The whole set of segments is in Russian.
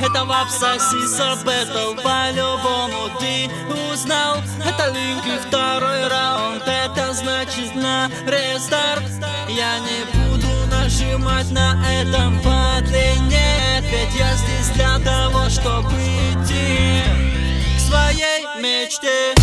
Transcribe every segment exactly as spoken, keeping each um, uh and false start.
этого абсцисса бэтл по-любому ты узнал. Это линк и второй раунд, это значит на рестарт. Я не буду нажимать на этом батле, нет, ведь я здесь для того, чтобы идти к своей мечте.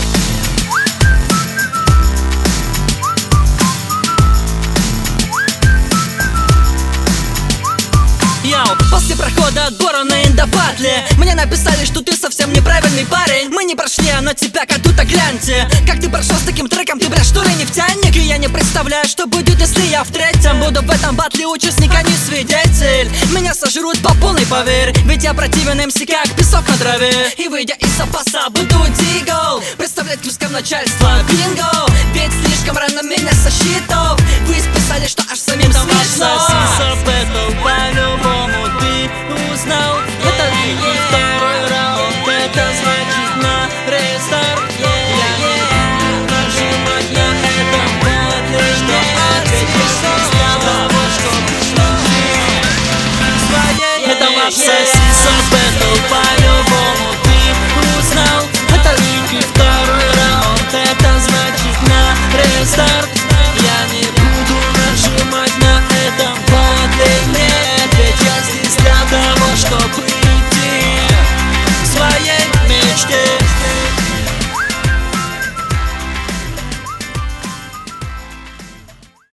Йоу, после прохода отбора на индобатле мне написали, что ты совсем неправильный парень. Мы не прошли, а на тебя как будто гляньте. Как ты прошел с таким треком, ты, брат, что ли, нефтяник? И я не представляю, что будет, если я в третьем буду в этом батле участник, а не свидетель. Меня сожрут по полной, поверь, ведь я противен эм си как песок на траве. И выйдя из запаса, буду дигл представлять куском начальства бинго, ведь слишком рано меня сосчитал.